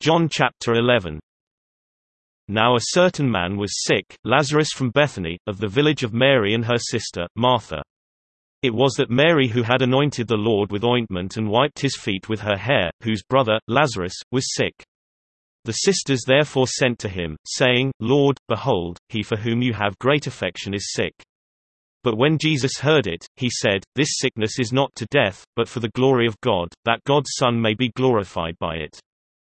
John chapter 11. Now a certain man was sick, Lazarus from Bethany, of the village of Mary and her sister, Martha. It was that Mary who had anointed the Lord with ointment and wiped his feet with her hair, whose brother, Lazarus, was sick. The sisters therefore sent to him, saying, Lord, behold, he for whom you have great affection is sick. But when Jesus heard it, he said, This sickness is not to death, but for the glory of God, that God's Son may be glorified by it.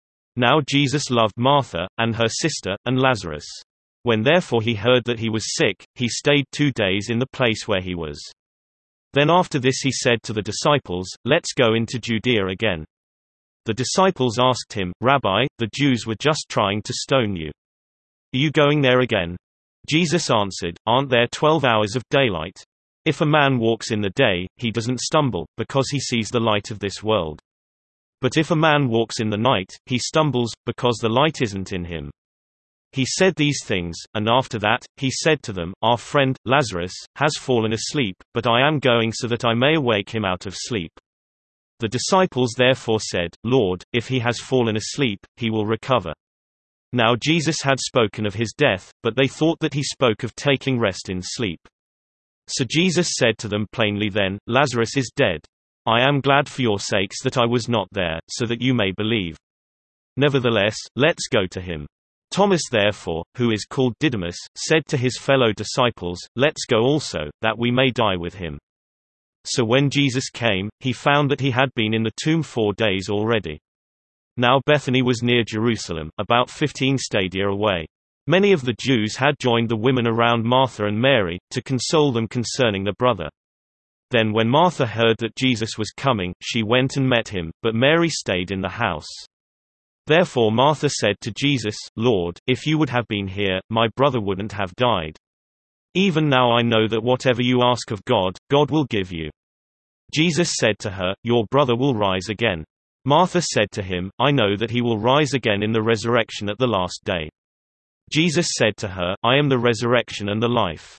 Now Jesus loved Martha, and her sister, and Lazarus. When therefore he heard that he was sick, he stayed 2 days in the place where he was. Then after this he said to the disciples, Let's go into Judea again. The disciples asked him, Rabbi, the Jews were just trying to stone you. Are you going there again? Jesus answered, Aren't there 12 hours of daylight? If a man walks in the day, he doesn't stumble, because he sees the light of this world. But if a man walks in the night, he stumbles, because the light isn't in him. He said these things, and after that, he said to them, Our friend, Lazarus, has fallen asleep, but I am going so that I may awake him out of sleep. The disciples therefore said, Lord, if he has fallen asleep, he will recover. Now Jesus had spoken of his death, but they thought that he spoke of taking rest in sleep. So Jesus said to them plainly then, Lazarus is dead. I am glad for your sakes that I was not there, so that you may believe. Nevertheless, let's go to him. Thomas therefore, who is called Didymus, said to his fellow disciples, Let's go also, that we may die with him. So when Jesus came, he found that he had been in the tomb 4 days already. Now Bethany was near Jerusalem, about 15 stadia away. Many of the Jews had joined the women around Martha and Mary, to console them concerning their brother. Then when Martha heard that Jesus was coming, she went and met him, but Mary stayed in the house. Therefore Martha said to Jesus, Lord, if you would have been here, my brother wouldn't have died. Even now I know that whatever you ask of God, God will give you. Jesus said to her, Your brother will rise again. Martha said to him, I know that he will rise again in the resurrection at the last day. Jesus said to her, I am the resurrection and the life.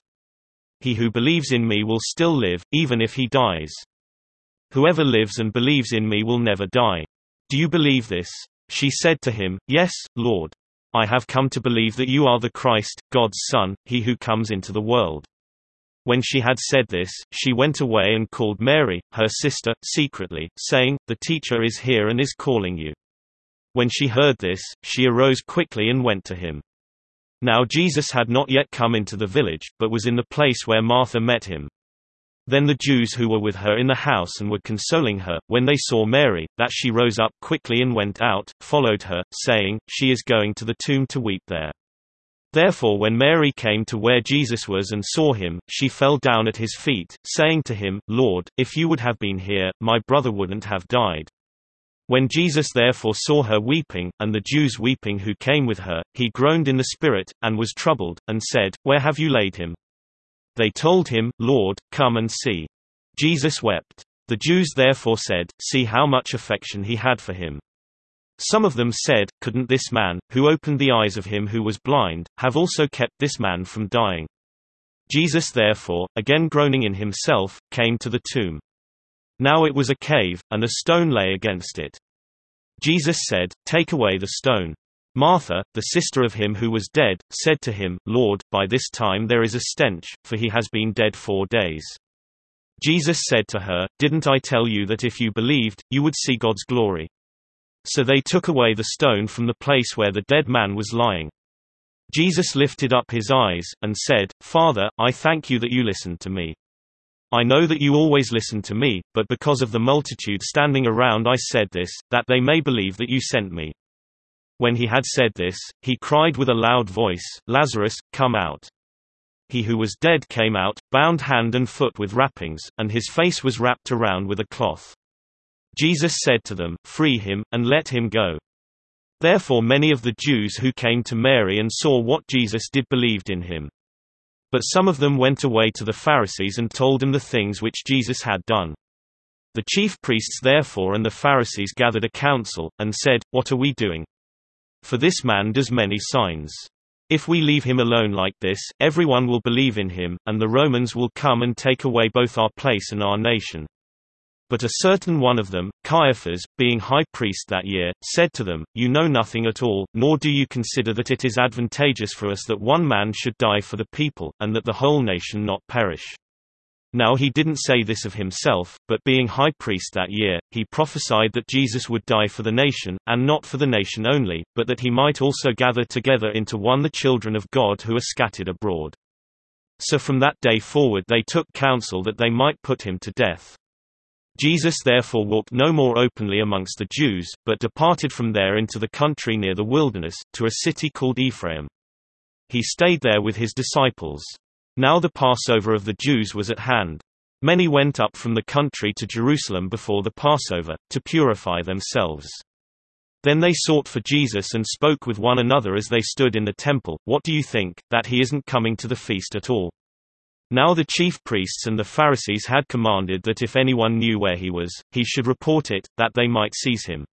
He who believes in me will still live, even if he dies. Whoever lives and believes in me will never die. Do you believe this? She said to him, Yes, Lord. I have come to believe that you are the Christ, God's Son, he who comes into the world. When she had said this, she went away and called Mary, her sister, secretly, saying, The teacher is here and is calling you. When she heard this, she arose quickly and went to him. Now Jesus had not yet come into the village, but was in the place where Martha met him. Then the Jews who were with her in the house and were consoling her, when they saw Mary, that she rose up quickly and went out, followed her, saying, She is going to the tomb to weep there. Therefore when Mary came to where Jesus was and saw him, she fell down at his feet, saying to him, Lord, if you would have been here, my brother wouldn't have died. When Jesus therefore saw her weeping, and the Jews weeping who came with her, he groaned in the spirit, and was troubled, and said, Where have you laid him? They told him, Lord, come and see. Jesus wept. The Jews therefore said, See how much affection he had for him. Some of them said, Couldn't this man, who opened the eyes of him who was blind, have also kept this man from dying? Jesus therefore, again groaning in himself, came to the tomb. Now it was a cave, and a stone lay against it. Jesus said, Take away the stone. Martha, the sister of him who was dead, said to him, Lord, by this time there is a stench, for he has been dead 4 days. Jesus said to her, Didn't I tell you that if you believed, you would see God's glory? So they took away the stone from the place where the dead man was lying. Jesus lifted up his eyes, and said, Father, I thank you that you listened to me. I know that you always listen to me, but because of the multitude standing around I said this, that they may believe that you sent me. When he had said this, he cried with a loud voice, Lazarus, come out. He who was dead came out, bound hand and foot with wrappings, and his face was wrapped around with a cloth. Jesus said to them, Free him, and let him go. Therefore many of the Jews who came to Mary and saw what Jesus did believed in him. But some of them went away to the Pharisees and told them the things which Jesus had done. The chief priests therefore and the Pharisees gathered a council, and said, What are we doing? For this man does many signs. If we leave him alone like this, everyone will believe in him, and the Romans will come and take away both our place and our nation. But a certain one of them, Caiaphas, being high priest that year, said to them, You know nothing at all, nor do you consider that it is advantageous for us that one man should die for the people, and that the whole nation not perish. Now he didn't say this of himself, but being high priest that year, he prophesied that Jesus would die for the nation, and not for the nation only, but that he might also gather together into one the children of God who are scattered abroad. So from that day forward they took counsel that they might put him to death. Jesus therefore walked no more openly amongst the Jews, but departed from there into the country near the wilderness, to a city called Ephraim. He stayed there with his disciples. Now the Passover of the Jews was at hand. Many went up from the country to Jerusalem before the Passover, to purify themselves. Then they sought for Jesus and spoke with one another as they stood in the temple, What do you think, that he isn't coming to the feast at all? Now the chief priests and the Pharisees had commanded that if anyone knew where he was, he should report it, that they might seize him.